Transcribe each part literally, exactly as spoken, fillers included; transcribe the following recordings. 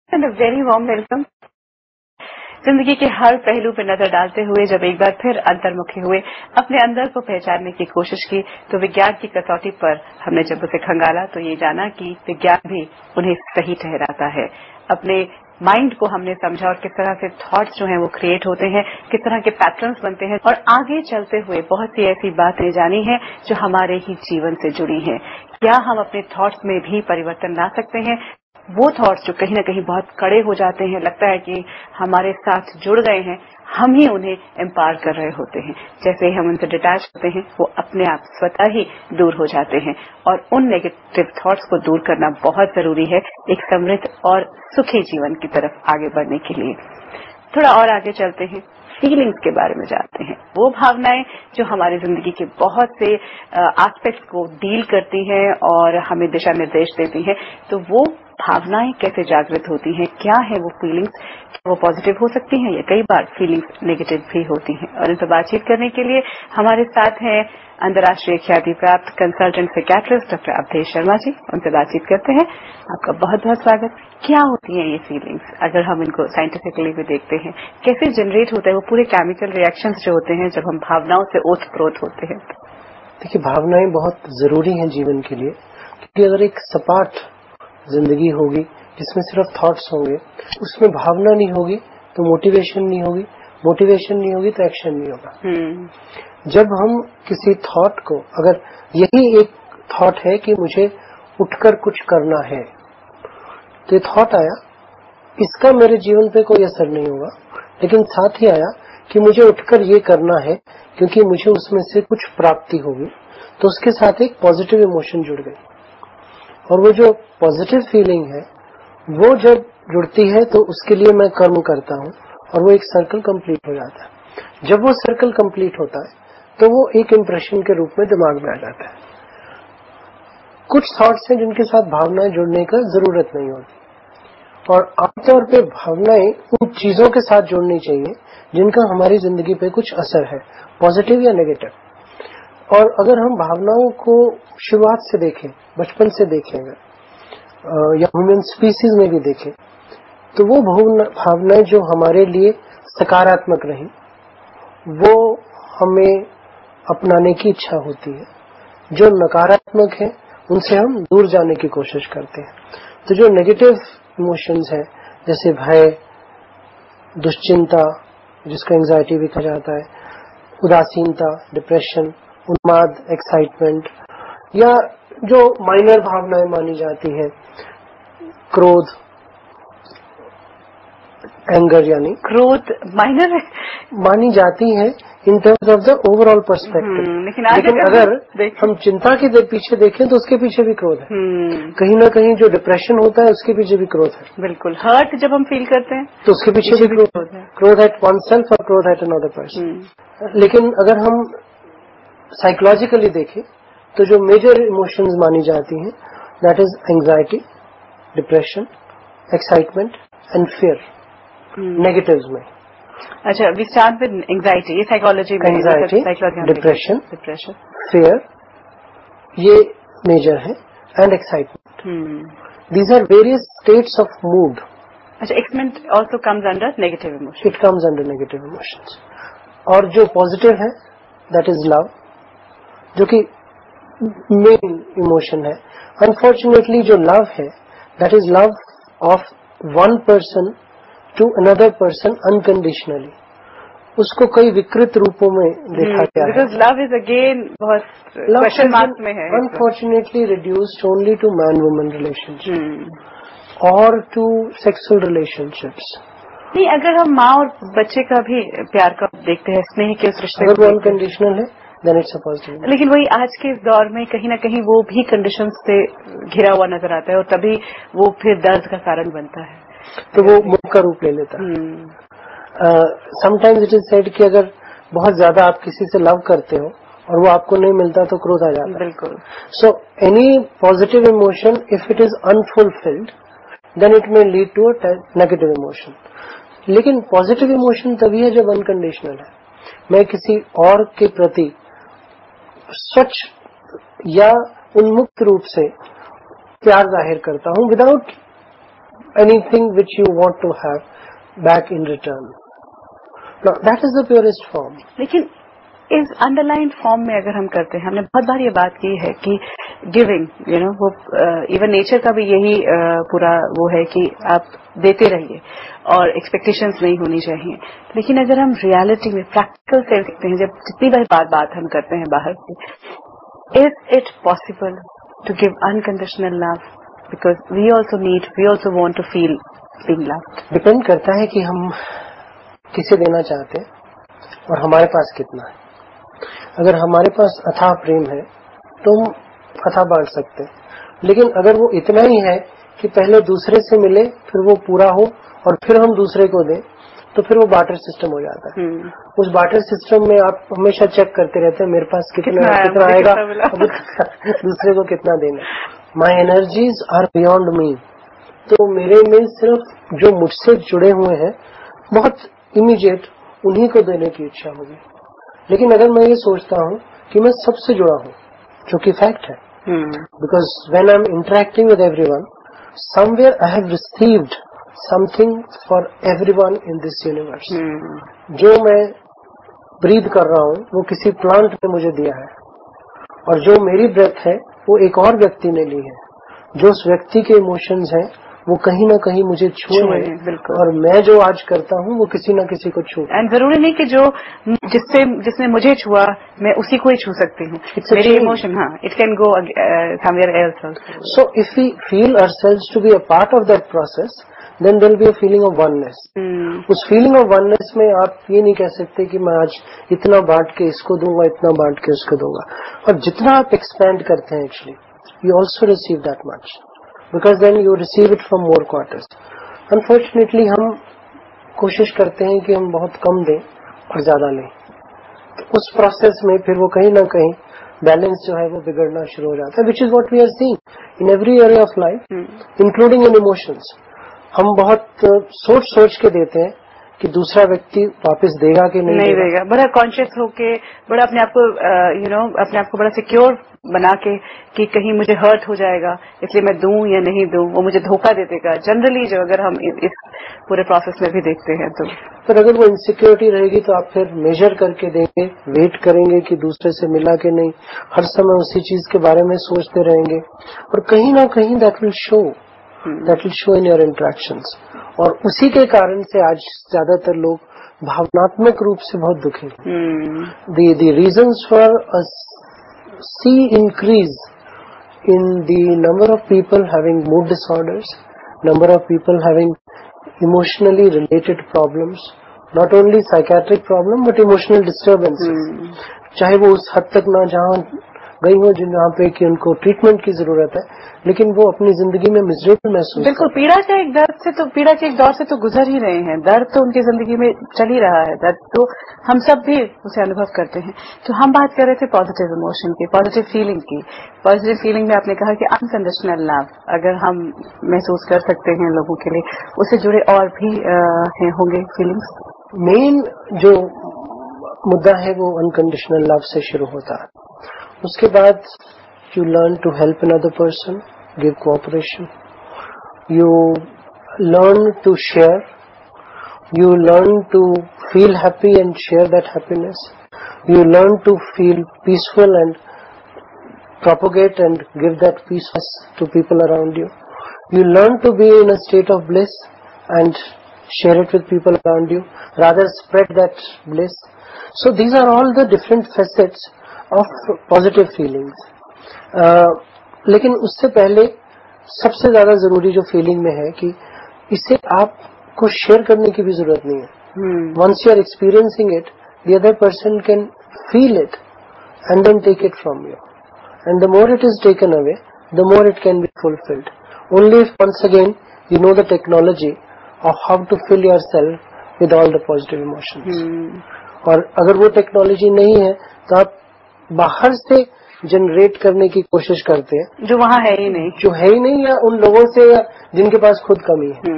Very warm welcome. जिंदगी के हर पहलू पर नजर डालते हुए जब एक बार फिर अंतर्मुखी हुए, अपने अंदर को पहचानने की कोशिश की, तो विज्ञान की कसौटी पर हमने जब उसे खंगाला तो ये जाना कि विज्ञान भी उन्हें सही ठहराता है। अपने माइंड को हमने समझा और किस तरह से थॉट्स जो हैं वो क्रिएट होते हैं, किस तरह के पैटर्न्स बनते हैं, और आगे चलते हुए बहुत सी ऐसी बातें जानी हैं जो हमारे ही जीवन से जुड़ी हैं। क्या हम अपने थॉट्स में भी परिवर्तन ला सकते हैं? वो थॉट्स जो कहीं ना कहीं बहुत कड़े हो जाते हैं, लगता है कि हमारे साथ जुड़ गए हैं, हम ही उन्हें एम्पावर कर रहे होते हैं। जैसे ही हम उनसे डिटैच होते हैं, वो अपने आप स्वतः ही दूर हो जाते हैं। और उन नेगेटिव थॉट्स को दूर करना बहुत जरूरी है एक समृद्ध और सुखी जीवन की तरफ आगे बढ़ने के लिए। थोड़ा और आगे चलते हैं, फीलिंग्स के बारे में जानते हैं। वो भावनाएं जो हमारी जिंदगी के बहुत से एस्पेक्ट्स को डील करती हैं और हमें दिशा निर्देश देती हैं। तो वो भावनाएं कैसे जागृत होती हैं, क्या है वो फीलिंग्स, वो पॉजिटिव हो सकती हैं या कई बार फीलिंग्स नेगेटिव भी होती हैं। और इनसे बातचीत करने के लिए हमारे साथ हैं अंतर्राष्ट्रीय ख्याति प्राप्त consultant psychiatrist doctor Avadhesh Sharma ji. उनसे बातचीत करते हैं। आपका बहुत बहुत स्वागत। क्या होती हैं ये फीलिंग्स, अगर हम इनको साइंटिफिकली भी देखते हैं, कैसे जनरेट होता है? वो पूरे केमिकल रिएक्शंस जो होते हैं जब हम भावनाओं से ओतप्रोत होते हैं। देखिए, भावनाएं बहुत जरूरी हैं जीवन के लिए, क्योंकि अगर एक सपाट जिंदगी होगी जिसमें सिर्फ थॉट्स होंगे, उसमें भावना नहीं होगी तो मोटिवेशन नहीं होगी, मोटिवेशन नहीं होगी तो एक्शन नहीं होगा। जब हम किसी थॉट को, अगर यही एक थॉट है कि मुझे उठकर कुछ करना है, तो ये थॉट आया, इसका मेरे जीवन पे कोई असर नहीं होगा, लेकिन साथ ही आया कि मुझे उठकर ये करना है क्योंकि मुझे उसमें से कुछ प्राप्ति होगी, तो उसके साथ एक पॉजिटिव इमोशन जुड़ गई। और वो जो पॉजिटिव फीलिंग है वो जब जुड़ती है तो उसके लिए मैं कर्म करता हूँ और वो एक सर्कल कंप्लीट हो जाता है। जब वो सर्कल कंप्लीट होता है तो वो एक इम्प्रेशन के रूप में दिमाग में आ जाता है। कुछ थॉट्स हैं जिनके साथ भावनाएं जुड़ने का जरूरत नहीं होती, और आमतौर पे भावनाएं उन चीजों के साथ जुड़नी चाहिए जिनका हमारी जिंदगी पे कुछ असर है, पॉजिटिव या नेगेटिव। और अगर हम भावनाओं को शुरुआत से देखें, बचपन से देखें या ह्यूमन स्पीसीज में भी देखें, तो वो भावनाएं जो हमारे लिए सकारात्मक रही वो हमें अपनाने की इच्छा होती है। जो नकारात्मक है उनसे हम दूर जाने की कोशिश करते हैं। तो जो नेगेटिव इमोशंस है, जैसे भय, दुश्चिंता, जिसको एंजाइटी भी कहा जाता है, उदासीनता, डिप्रेशन, उन्माद, एक्साइटमेंट, या जो माइनर भावनाएं मानी जाती है, क्रोध, एंगर, यानी क्रोध माइनर मानी जाती है in terms of the overall perspective. लेकिन, लेकिन अगर हम चिंता के पीछे देखें तो उसके पीछे भी क्रोध है। कहीं ना कहीं जो डिप्रेशन होता है उसके पीछे भी क्रोध है। बिल्कुल, हर्ट जब हम फील करते हैं तो उसके पीछे, पीछे भी क्रोध है। क्रोध एट वन सेल्फ और क्रोध एट अनदर पर्सन। लेकिन अगर हम साइकोलॉजिकली देखें तो जो मेजर इमोशंस मानी जाती हैं, that is anxiety, depression, excitement and fear, negatives में। अच्छा, वी स्टार्ट विद एंजाइटी। ये साइकोलॉजी में, एंजाइटी, डिप्रेशन, डिप्रेशन, फियर, ये मेजर है, and excitement. These are various states of mood. अच्छा, excitement also comes under negative emotion. It comes under negative emotions. और जो positive है दैट इज लव, जो कि मेन इमोशन है। अनफॉर्चुनेटली जो लव है that is love of one person to another person unconditionally. उसको कई विकृत रूपों में देखा गया है। बिकॉज लव इज अगेन बहुत क्वेश्चन मार्क में है। Unfortunately reduced only to man woman relationship और टू सेक्सुअल रिलेशनशिप्स। नहीं, अगर हम माँ और बच्चे का भी प्यार का देखते हैं, स्नेह के उस रिश्ते, अगर वो अनकंडीशनल है देन इट्स अ पॉजिटिव। लेकिन वही आज के दौर में कहीं ना कहीं वो भी कंडीशंस से घिरा हुआ नजर आता है और तभी वो फिर दर्द का कारण बनता है, तो वो मुख का रूप ले लेता है। समटाइम्स इट इज सेड कि अगर बहुत ज्यादा आप किसी से लव करते हो और वो आपको नहीं मिलता तो क्रोध आ जाता है। बिल्कुल। So any positive emotion if it is unfulfilled then it may lead to a negative emotion. लेकिन पॉजिटिव इमोशन तभी है जब अनकंडीशनल है। मैं किसी और के प्रति स्वच्छ या उन्मुक्त रूप से प्यार जाहिर करता हूं without anything which you want to have back in return. Now that is the purest form. लेकिन इस अंडरलाइन फॉर्म में अगर हम करते हैं, हमने बहुत बार ये बात की है कि गिविंग, यू नो, वो इवन नेचर का भी यही uh, पूरा वो है कि आप देते रहिए और एक्सपेक्टेशंस नहीं होनी चाहिए. लेकिन अगर हम रियलिटी में प्रैक्टिकल से देखते हैं, जब जितनी बार बात बात हम करते हैं बाहर से, is it possible to give unconditional love? Because we also need, we also want to feel being loved. Depend करता है कि हम किसे देना चाहते हैं और हमारे पास कितना है. अगर हमारे पास अथाह प्रेम है तो हम अथाह बांट सकते हैं, लेकिन अगर वो इतना ही है कि पहले दूसरे से मिले फिर वो पूरा हो और फिर हम दूसरे को दें, तो फिर वो बार्टर सिस्टम हो जाता है. उस बार्टर सिस्टम में आप हमेशा चेक करते रहते हैं मेरे पास कितना कितना, कितना आएगा, दूसरे को कितना देना. My energies are beyond me. तो मेरे में सिर्फ जो मुझसे जुड़े हुए हैं बहुत इमीडिएट उन्हीं को देने की इच्छा होगी. लेकिन अगर मैं ये सोचता हूँ कि मैं सबसे जुड़ा हूँ, जो कि फैक्ट है, because when I am interacting with everyone, somewhere I have received something for everyone in this universe. जो मैं ब्रीथ कर रहा हूँ वो किसी प्लांट ने मुझे दिया है, और जो मेरी ब्रेथ है वो एक और व्यक्ति ने ली है. जो उस व्यक्ति के इमोशंस हैं वो कहीं ना कहीं मुझे छुए हैं, और मैं जो आज करता हूँ वो किसी ना किसी को छू. एंड जरूरी नहीं कि जो जिससे जिसने मुझे छुआ मैं उसी को ही छू सकती हूँ. मेरी इमोशन, हाँ, it can go somewhere else also. So if we feel ourselves to be a part of that process, then there will be a feeling of oneness. उस फीलिंग ऑफ वननेस में आप ये नहीं कह सकते कि मैं आज इतना बांट के इसको दूंगा, इतना बांट के उसको दूंगा. और जितना आप एक्सपैंड करते हैं, actually you also receive that much, because then you receive it from more quarters. Unfortunately हम कोशिश करते हैं कि हम बहुत कम दें और ज्यादा लें. तो उस प्रोसेस में फिर वो कहीं ना कहीं बैलेंस जो है वो बिगड़ना शुरू हो जाता है, which is what we are seeing in every area of life, including in emotions. हम बहुत सोच सोच के देते हैं कि दूसरा व्यक्ति वापस देगा कि नहीं, नहीं देगा. बड़ा कॉन्शियस होके, बड़ा अपने आप को यू नो अपने आप को बड़ा सिक्योर बना के कि कहीं मुझे हर्ट हो जाएगा इसलिए मैं दूं या नहीं दूं, वो मुझे धोखा दे देगा. जनरली जो अगर हम इस पूरे प्रोसेस में भी देखते हैं तो, पर अगर वो इनसिक्योरिटी रहेगी तो आप फिर मेजर करके देंगे, वेट करेंगे कि दूसरे से मिला कि नहीं, हर समय उसी चीज के बारे में सोचते रहेंगे, और कहीं ना कहीं that will show that will show in your interactions. और उसी के कारण से आज ज्यादातर लोग भावनात्मक रूप से बहुत दुखी हैं. The reasons for a sea increase in the number of people having mood disorders, number of people having emotionally related problems, not only psychiatric problem but emotional disturbances. hmm. चाहे वो उस हद तक ना जहाँ गई हो जहाँ पे कि उनको ट्रीटमेंट की जरूरत है, लेकिन वो अपनी जिंदगी में मिजरेबल महसूस. बिल्कुल, पीड़ा के एक दर्द से तो पीड़ा के एक दौर से तो गुजर ही रहे हैं. दर्द तो उनकी जिंदगी में चल ही रहा है, दर्द तो हम सब भी उसे अनुभव करते हैं. तो हम बात कर रहे थे पॉजिटिव इमोशन की, पॉजिटिव फीलिंग की. पॉजिटिव फीलिंग में आपने कहा कि अनकंडीशनल लव अगर हम महसूस कर सकते हैं लोगों के लिए, उससे जुड़े और भी आ, होंगे फीलिंग्स. मेन जो मुद्दा है वो अनकंडीशनल लव से शुरू होता है. उसके बाद you learn to help another person, give cooperation, you learn to share, you learn to feel happy and share that happiness, you learn to feel peaceful and propagate and give that peace to people around you, you learn to be in a state of bliss and share it with people around you, rather spread that bliss. So these are all the different facets of positive feelings. uh, लेकिन उससे पहले सबसे ज्यादा जरूरी जो feeling में है कि इसे आपको शेयर करने की भी जरूरत नहीं है. Once you are experiencing it, the other person can feel it and then take it from you, and the more it is taken away the more it can be fulfilled. Only if once again you know the technology of how to fill yourself with all the positive emotions. और अगर वो technology नहीं है तो आप बाहर से generate करने की कोशिश करते हैं जो वहाँ है ही नहीं, जो है ही नहीं, या उन लोगों से या जिनके पास खुद कमी है.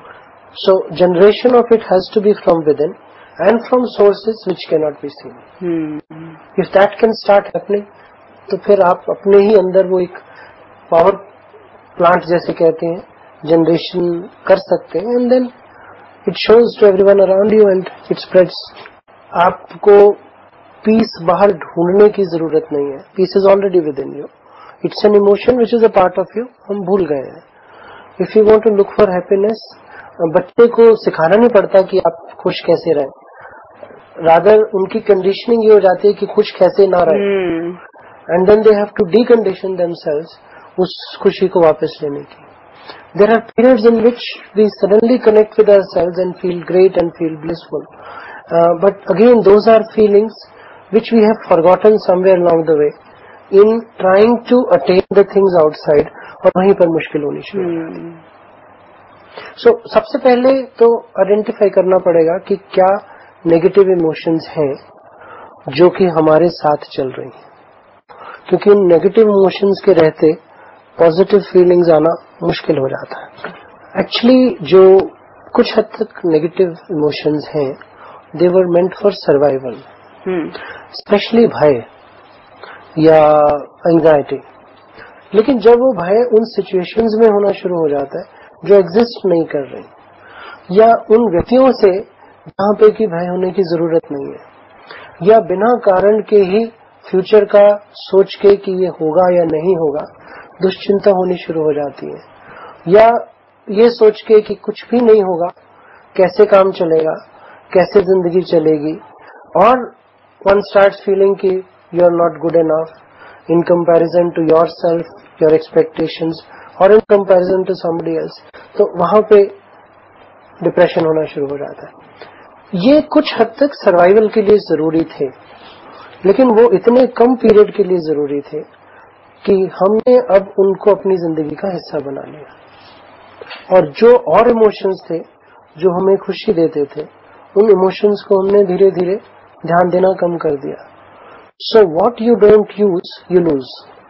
So generation of it has to be from within and from sources which cannot be seen. If that can start happening, तो फिर आप अपने ही अंदर वो एक पावर प्लांट जैसे कहते हैं जनरेशन कर सकते हैं, and then it shows to everyone around you and it spreads. आपको पीस बाहर ढूंढने की जरूरत नहीं है. Peace is already within you. It's an emotion which is a part of you. हम भूल गए हैं. If you want to look for happiness, बच्चे को सिखाना नहीं पड़ता कि आप खुश कैसे रहें. रादर उनकी कंडीशनिंग ये हो जाती है कि खुश कैसे ना रहे, and then they have to decondition themselves उस खुशी को वापस लेने की. There are periods in which we suddenly connect with ourselves and feel great and feel blissful, but again those are feelings which we have forgotten somewhere along the way in trying to attain the things outside, और वहीं पर मुश्किल होनी शुरू हो जाती है. सो सबसे पहले तो आइडेंटिफाई करना पड़ेगा कि क्या नेगेटिव इमोशंस हैं जो कि हमारे साथ चल रही हैं, क्योंकि उन नेगेटिव इमोशंस के रहते पॉजिटिव फीलिंग्स आना मुश्किल हो जाता है. एक्चुअली जो कुछ हद तक नेगेटिव इमोशंस हैं, they were meant for survival, specially भय या एंजाइटी. लेकिन जब वो भय उन सिचुएशंस में होना शुरू हो जाता है जो एग्जिस्ट नहीं कर रही, या उन व्यक्तियों से जहां पे कि भय होने की जरूरत नहीं है, या बिना कारण के ही फ्यूचर का सोच के कि ये होगा या नहीं होगा दुश्चिंता होनी शुरू हो जाती है, या ये सोच के कि कुछ भी नहीं होगा, कैसे काम चलेगा, कैसे जिंदगी चलेगी, और one starts feeling कि you are not good enough in comparison to yourself, your expectations, or in comparison to somebody else. तो वहां पे डिप्रेशन होना शुरू हो जाता है. ये कुछ हद तक सर्वाइवल के लिए जरूरी थे, लेकिन वो इतने कम पीरियड के लिए जरूरी थे कि हमने अब उनको अपनी जिंदगी का हिस्सा बना लिया, और जो और इमोशंस थे जो हमें खुशी देते थे, उन इमोशंस को हमने धीरे धीरे ध्यान देना कम कर दिया. So what you don't use you lose.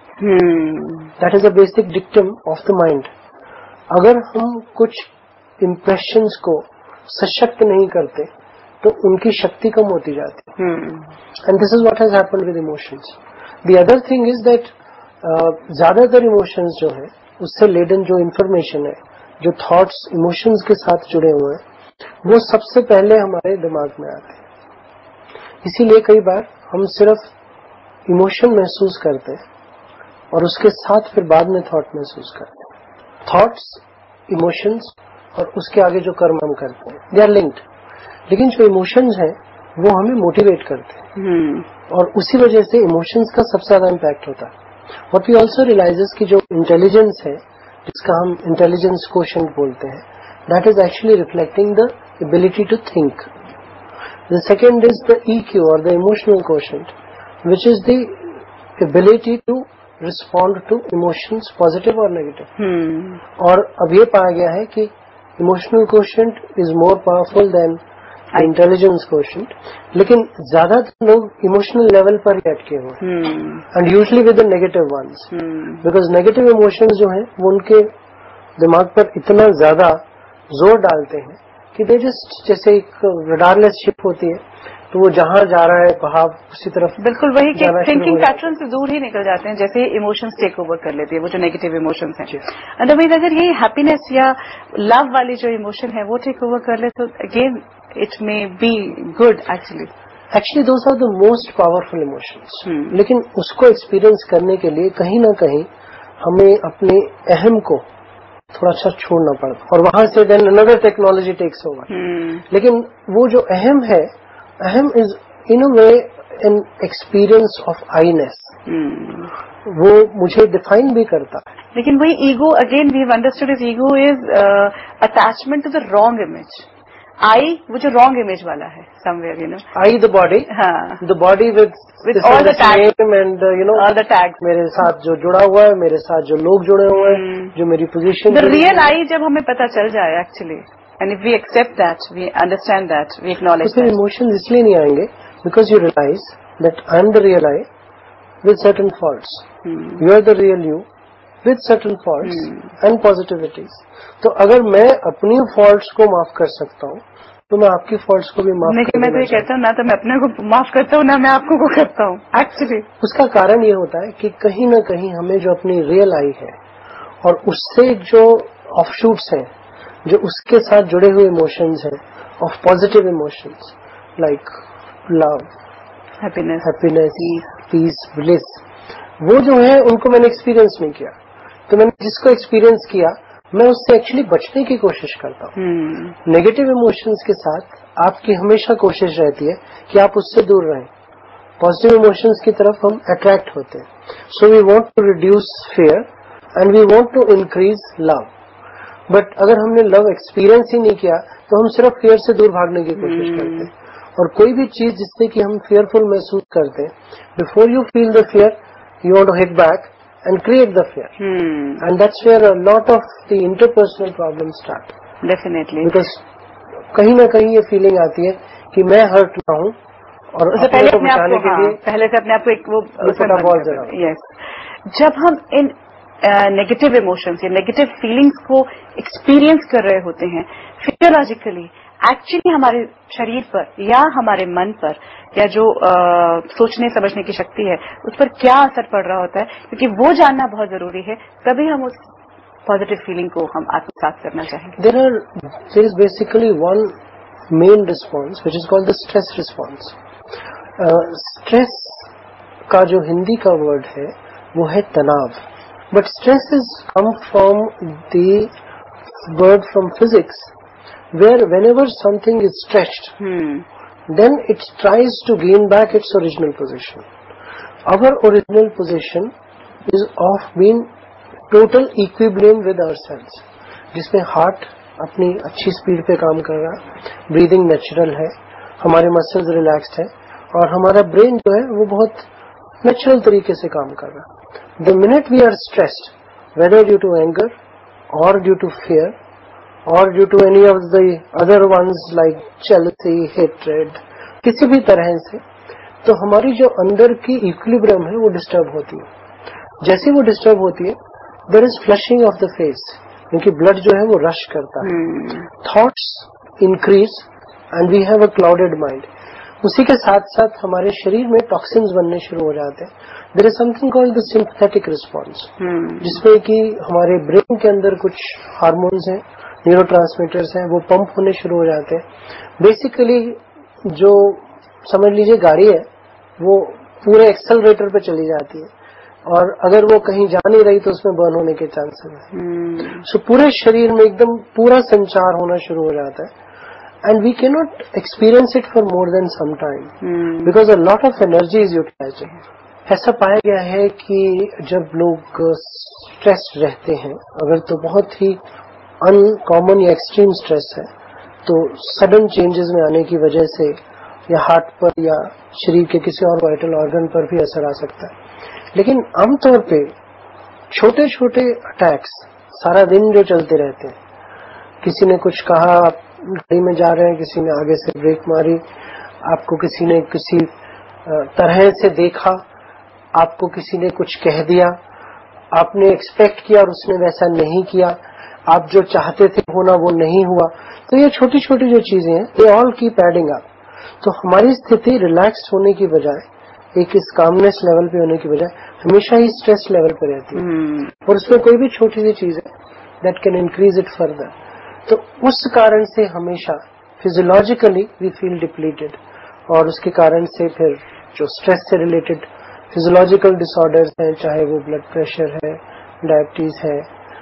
That is a basic dictum of the mind. अगर हम कुछ इम्प्रेशंस को सशक्त नहीं करते तो उनकी शक्ति कम होती जाती है, and this is what has happened with emotions. The other thing is that ज्यादातर इमोशंस जो है उससे लेडन जो इंफॉर्मेशन है, जो थॉट्स इमोशंस के साथ जुड़े हुए हैं, वो सबसे पहले हमारे दिमाग में आते हैं. इसीलिए कई बार हम सिर्फ इमोशन महसूस करते हैं और उसके साथ फिर बाद में थॉट महसूस करते हैं. थॉट्स, इमोशंस और उसके आगे जो कर्म हम करते हैं, दे आर लिंक्ड. लेकिन जो इमोशंस हैं वो हमें मोटिवेट करते हैं, और उसी वजह से इमोशंस का सबसे ज्यादा इम्पैक्ट होता है. व्हाट वी ऑल्सो रियलाइज कि जो इंटेलिजेंस है, जिसका हम इंटेलिजेंस कोशेंट बोलते हैं, that is actually reflecting the ability to think. The second is the E Q or the emotional quotient, which is the ability to respond to emotions, positive or negative. Hmm. और अब ये पाया गया है कि emotional quotient is more powerful than the intelligence quotient. लेकिन ज्यादातर लोग emotional level पर ही अटके हुए हैं, hmm. and usually with the negative ones, hmm. because negative emotions जो हैं वो उनके दिमाग पर इतना ज्यादा जोर डालते हैं कि दे जस्ट, जैसे एक रडारलेस शिप होती है, तो वो जहां जा रहा है भाव उसी तरफ. बिल्कुल वही कि थिंकिंग पैटर्न से दूर ही निकल जाते हैं जैसे इमोशंस टेक ओवर कर लेती है, वो जो नेगेटिव इमोशंस हैं. अदरवाइज अगर ये हैप्पीनेस या लव वाली जो इमोशन है वो टेक ओवर कर ले तो again it may be good. Actually actually those are the most powerful emotions. लेकिन उसको एक्सपीरियंस करने के लिए कहीं ना कहीं हमें अपने अहम को थोड़ा सा छोड़ना पड़ता, और वहां से then another technology takes over. लेकिन वो जो अहम है, अहम is in a way an experience of iness. वो मुझे डिफाइन भी करता है. लेकिन वही ego, again we have understood is ego is attachment to the wrong image. I वो जो रॉन्ग इमेज वाला है somewhere, you know. I the body, हाँ, the body with with all the tags and you know all the tags मेरे साथ जो जुड़ा हुआ है, मेरे साथ जो लोग जुड़े हुए हैं, जो मेरी पोजीशन. द रियल आई जब हमें पता चल जाए actually, and if we accept that, we understand that, we acknowledge that, emotions इसलिए नहीं आएंगे because you realise that I am the real I with certain faults. You are the real you with certain faults and positivities. तो अगर मैं अपनी faults को माफ कर सकता हूँ तो मैं आपकी फॉल्ट्स को भी माफ नहीं. मैं तो ये कहता हूँ ना तो मैं अपने को माफ करता हूँ ना मैं आपको को करता हूँ. एक्चुअली उसका कारण ये होता है कि कहीं ना कहीं हमें जो अपनी रियल आई है और उससे जो آف شوٹس ہیں جو اس کے ساتھ جڑے ہوئے ایموشنز ہیں of positive emotions like love, happiness, peace, bliss, وہ جو ہے ان کو میں نے ایکسپیرئنس نہیں کیا. تو میں نے جس کو ایکسپیرئنس کیا میں اس سے ایکچولی بچنے کی کوشش کرتا ہوں. نیگیٹو ایموشنز کے ساتھ آپ کی ہمیشہ کوشش رہتی ہے کہ آپ اس سے دور رہیں. پازیٹیو ایموشنز کی طرف ہم اٹریکٹ ہوتے ہیں. So we want to reduce fear and we want to increase love. But اگر ہم نے لو ایکسپیرئنس ہی نہیں کیا تو ہم صرف فیئر سے دور بھاگنے کی کوشش کرتے ہیں. اور کوئی بھی چیز جس سے کہ ہم فیئرفل محسوس کرتے ہیں، before you feel the fear you want to hit back and create the fear. And that's where a lot of the interpersonal problems start. Definitely. Because کہیں نہ کہیں یہ فیلنگ آتی ہے کہ میں ہرٹ نہ ہوں اور اس سے پہلے اپنے آپ بچانے کو کے لیے پہلے سے اپنے آپ کو ایک وہ بہت ذرا. یس. جب ہم ان نیگیٹو ایموشنس یا نیگیٹو فیلنگس کو ایکسپیرئنس کر رہے ہوتے ہیں فزیولوجیکلی، ایکچولی ہمارے شریر پر یا ہمارے من پر یا جو سوچنے سمجھنے کی شکتی ہے اس پر کیا اثر پڑ رہا ہوتا ہے، کیونکہ وہ جاننا بہت ضروری ہے، تبھی ہم اس پازیٹیو فیلنگ کو ہم آتمسات کرنا چاہیں گے. There are there is basically one main response which is called the stress response. Stress کا جو ہندی کا ورڈ ہے وہ ہے تناؤ. But stress is come from the word from physics where whenever something is stretched hmm. then it tries to gain back its original position. Our original position is of being total equilibrium with ourselves, جس میں heart اپنی اچھی speed پہ کام کر رہا، breathing natural ہے، ہمارے muscles relaxed ہیں اور ہمارا برین جو ہے وہ بہت نیچرل طریقے سے کام کر رہا. The moment we are stressed whether due to anger or due to fear or due to any of the other ones like jealousy, hatred, کسی بھی طرح سے، تو ہماری جو اندر کی ایکویلبریم ہے وہ ڈسٹرب ہوتی ہے. جیسے وہ ڈسٹرب ہوتی ہے there is flushing of the face, کیونکہ بلڈ جو ہے وہ رش کرتا ہے، thoughts increase and we have a clouded mind. اسی کے ساتھ ساتھ ہمارے شریر میں ٹاکسنز بننے شروع ہو جاتے ہیں. There is something called the sympathetic response, جس میں کہ ہمارے برین کے اندر کچھ ہارمونز ہیں، نیورو ٹرانسمیٹرز ہیں، وہ پمپ ہونے شروع ہو جاتے ہیں. بیسیکلی جو سمجھ لیجیے گاڑی ہے وہ پورے ایکسلریٹر پہ چلی جاتی ہے اور اگر وہ کہیں جا نہیں رہی تو اس میں برن ہونے کے چانسز ہیں. سو پورے شریر میں ایک دم پورا سنچار ہونا شروع ہو جاتا ہے. And we can not experience it for more than some time because a lot of energy is utilised. ایسا پایا گیا ہے کہ جب لوگ اسٹریس رہتے ہیں، اگر تو بہت ہی ان کامن یا ایکسٹریم اسٹریس ہے تو سڈن چینجز میں آنے کی وجہ سے یا ہارٹ پر یا شریر کے کسی اور وائٹل آرگن پر بھی اثر آ سکتا ہے. لیکن عام طور پہ چھوٹے چھوٹے اٹیکس سارا دن جو چلتے رہتے ہیں، کسی نے کچھ کہا، آپ گاڑی میں جا رہے ہیں، کسی نے آگے سے بریک ماری، آپ کو کسی نے کسی طرح سے دیکھا، آپ کو کسی نے کچھ کہہ دیا، آپ نے ایکسپیکٹ کیا اور اس نے ویسا نہیں کیا، آپ جو چاہتے تھے ہونا وہ نہیں ہوا. تو یہ چھوٹی چھوٹی جو چیزیں ہیں دے آل کیپ ایڈنگ اپ. تو ہماری استھتی ریلیکسڈ ہونے کی بجائے، ایک اس کامنس لیول پہ ہونے کی بجائے ہمیشہ ہی اسٹریس لیول پہ رہتی ہے. اور اس میں کوئی بھی چھوٹی سی چیز ہے that can increase it further. تو اس کارن سے ہمیشہ فزیولوجیکلی وی فیل ڈپلیٹڈ، اور اس کے کارن سے پھر جو اسٹریس سے ریلیٹڈ فزیولوجیکل ڈس آرڈرز ہیں، چاہے وہ بلڈ پریشر ہے، ڈائبٹیز ہے،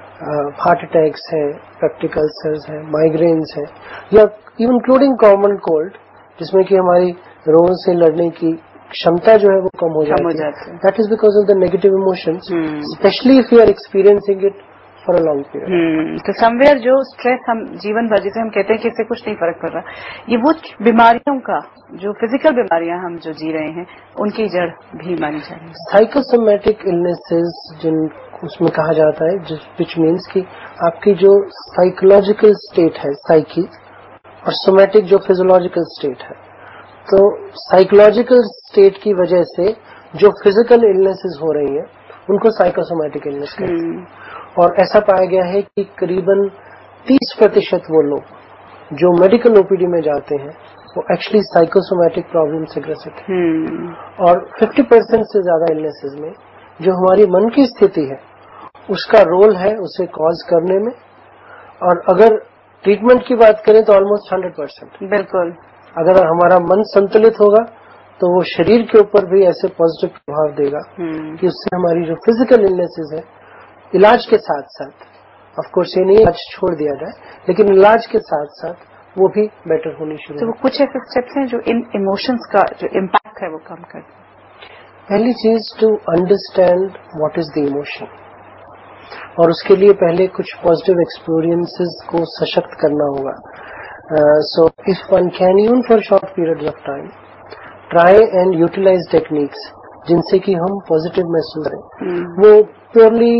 ہارٹ اٹیکس ہے، پیپٹک السرز ہیں، مائیگرینز ہیں، یا ایون انکلوڈنگ کامن کولڈ، جس میں کہ ہماری روگوں سے لڑنے کی شمتا جو ہے وہ کم ہو جاتی ہے. That is because of the negative emotions, especially if you are experiencing it for a long period. تو سم ویئر جو اسٹریس ہم جیون بھر، جسے ہم کہتے ہیں کہ اس سے کچھ نہیں فرق پڑ رہا، یہ وہ بیماریوں کا، جو فزیکل بیماریاں ہم جو جی رہے ہیں ان کی جڑ بھی مانی چاہیے. سائیکوسومیٹک النیسز جن اس میں کہا جاتا ہے، وچ مینس کہ آپ کی جو سائیکولوجیکل اسٹیٹ ہے سائیکی، اور سومیٹک جو فزیولوجیکل اسٹیٹ ہے. تو سائیکولوجیکل اسٹیٹ کی وجہ سے جو فزیکل النیسز ہو رہی ہیں ان کو سائیکوسومیٹک النیس کہتے ہیں. اور ایسا پایا گیا ہے کہ قریباً تیس پرتیشت وہ لوگ جو میڈیکل او پی ڈی میں جاتے ہیں وہ ایکچولی سائیکوسومیٹک پرابلم سے گرست ہیں. اور ففٹی پرسینٹ سے زیادہ النیسز میں جو ہماری من کی استھتی ہے اس کا رول ہے اسے کاز کرنے میں اور اگر ٹریٹمنٹ کی بات کریں تو آلموسٹ ہنڈریڈ پرسینٹ. بالکل. اگر ہمارا من سنتلت ہوگا تو وہ شریر کے اوپر بھی ایسے پازیٹو پربھاؤ دے گا کہ اس سے ہماری جو فزیکل النیسز ہے علاج کے ساتھ ساتھ، آف کورس یہ نہیں علاج چھوڑ دیا جائے، لیکن علاج کے ساتھ ساتھ وہ بھی بیٹر ہونی شروع. تو وہ کچھ ایسے اسٹیپس ہیں جو ان ایموشنس کا جو امپیکٹ ہے وہ کم کر دیں. پہلی چیز to understand what is the emotion, اور اس کے لیے پہلے کچھ پازیٹو ایکسپیرئنسز کو سشکت کرنا ہوگا. So if one can even for short period of time try and utilise techniques جن سے کہ ہم پازیٹو محسوس کریں. وہ پیورلی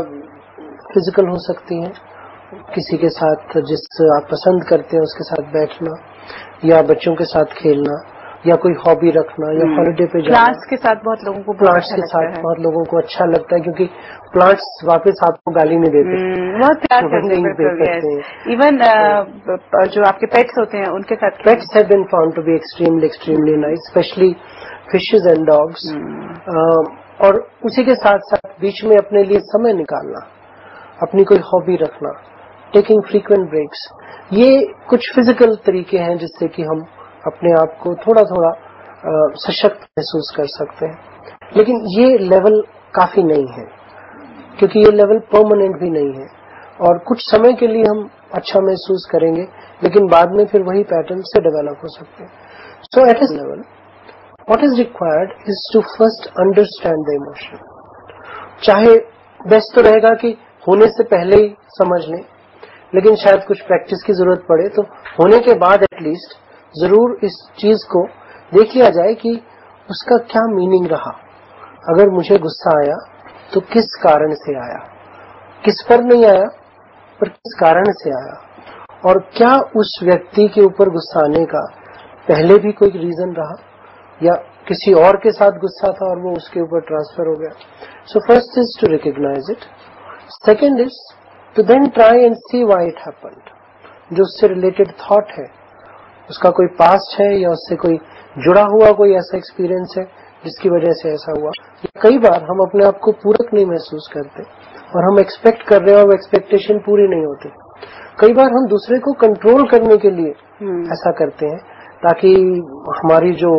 فزیکل ہو سکتی ہیں، کسی کے ساتھ جس آپ پسند کرتے ہیں اس کے ساتھ بیٹھنا، یا بچوں کے ساتھ کھیلنا، یا کوئی ہابی رکھنا، یا ہالیڈے پہ جانا. پلانٹس کے ساتھ بہت لوگوں کو پلانٹس کے ساتھ بہت لوگوں کو اچھا لگتا ہے کیونکہ پلانٹس واپس آپ کو گالی نہیں دیتے، بہت پیار کرتے ہیں. ایون جو آپ کے پیٹس ہوتے ہیں ان کے ساتھ pets have been found to be extremely extremely nice, especially fishes and dogs. اور اسی کے ساتھ ساتھ بیچ میں اپنے لیے سمے نکالنا، اپنی کوئی ہابی رکھنا، ٹیکنگ فریکوینٹ بریکس، یہ کچھ فزیکل طریقے ہیں جس سے کہ ہم اپنے آپ کو تھوڑا تھوڑا سشکت محسوس کر سکتے ہیں. لیکن یہ لیول کافی نہیں ہے کیونکہ یہ لیول پرماننٹ بھی نہیں ہے، اور کچھ سمے کے لیے ہم اچھا محسوس کریں گے لیکن بعد میں پھر وہی پیٹرن سے ڈیولپ ہو سکتے ہیں. So at a level what is required is to first understand the emotion. چاہے بیسٹ تو رہے گا کہ ہونے سے پہلے ہی سمجھ لیں، لیکن شاید کچھ پریکٹس کی ضرورت پڑے تو ہونے کے بعد ایٹ لیسٹ ضرور اس چیز کو دیکھ لیا جائے کہ اس کا کیا میننگ رہا. اگر مجھے غصہ آیا تو کس کارن سے آیا، کس پر نہیں آیا پر کس کارن سے آیا، اور کیا اس ویکتی کے اوپر غصہ آنے کا پہلے بھی کوئی ریزن رہا یا کسی اور کے ساتھ غصہ تھا اور وہ اس کے اوپر ٹرانسفر ہو گیا. So first is to recognise it. Second is to then try and see why it happened. جو اس سے ریلیٹڈ تھاٹ ہے، اس کا کوئی پاسٹ ہے یا اس سے کوئی جڑا ہوا کوئی ایسا ایکسپیرئنس ہے جس کی وجہ سے ایسا ہوا. کئی بار ہم اپنے آپ کو پورک نہیں محسوس کرتے اور ہم ایکسپیکٹ کر رہے ہیں اور وہ ایکسپیکٹیشن پوری نہیں ہوتی. کئی بار ہم دوسرے کو کنٹرول کرنے کے لیے ایسا کرتے ہیں تاکہ ہماری جو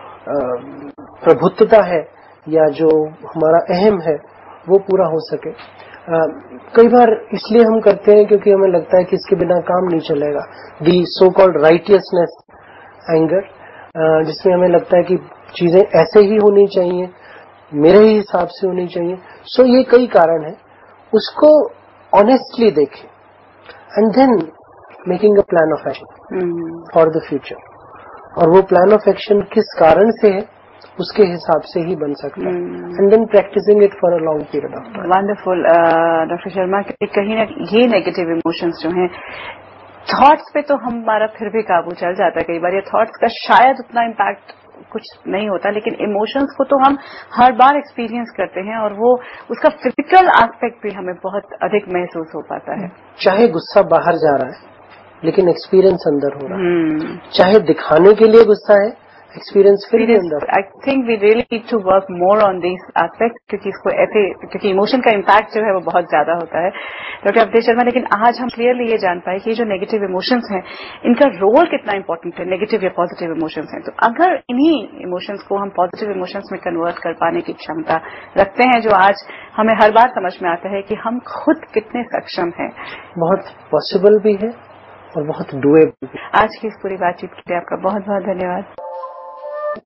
پربھوتتا ہے یا جو ہمارا اہم ہے وہ پورا ہو سکے. کئی بار اس لیے ہم کرتے ہیں کیونکہ ہمیں لگتا ہے کہ اس کے بنا کام نہیں چلے گا. دی سو کالڈ رائٹیسنیس اینگر، جس میں ہمیں لگتا ہے کہ چیزیں ایسے ہی ہونی چاہیے، میرے ہی حساب سے ہونی چاہیے. سو یہ کئی کارن ہیں، اس کو آنےسٹلی دیکھیں and then making a plan of action for the future. اور وہ پلان آف ایکشن کس کارن سے ہے اس کے حساب سے ہی بن سکتا ہے. And then practising it for a long period of time. Wonderful doctor Sharma, کہ کہیں نہ یہ نیگیٹو ایموشنز جو ہیں، تھاٹس پہ تو ہمارا پھر بھی قابو چل جاتا ہے. کئی بار یہ تھاٹس کا شاید اتنا امپیکٹ کچھ نہیں ہوتا، لیکن ایموشنز کو تو ہم ہر بار ایکسپیرینس کرتے ہیں اور وہ اس کا فزیکل آسپیکٹ بھی ہمیں بہت ادھک محسوس ہو پاتا ہے. چاہے غصہ باہر جا رہا ہے لیکن ایکسپیرئنس اندر ہو رہا ہے، چاہے دکھانے کے لیے غصہ ہے ایکسپیرئنس پھر بھی اندر. I think we really need to work more on these aspect, کیونکہ اس کو ایسے کیونکہ ایموشن کا امپیکٹ جو ہے وہ بہت زیادہ ہوتا ہے. ڈاکٹر اودیش شرما، لیکن آج ہم کلیئرلی یہ جان پائے کہ یہ جو نیگیٹو ایموشنس ہیں ان کا رول کتنا امپورٹنٹ ہے. نیگیٹو یا پازیٹیو ایموشنس ہیں، تو اگر انہی ایموشنس کو ہم پازیٹیو ایموشنس میں کنورٹ کر پانے کی چھمتا رکھتے ہیں، جو آج ہمیں ہر بار سمجھ میں آتا ہے کہ ہم خود کتنے سکشم ہیں. بہت پاسبل بھی ہے اور بہت ڈویبل بھی. آج کی اس پوری بات چیت کے لیے آپ کا بہت بہت دھنیہ واد.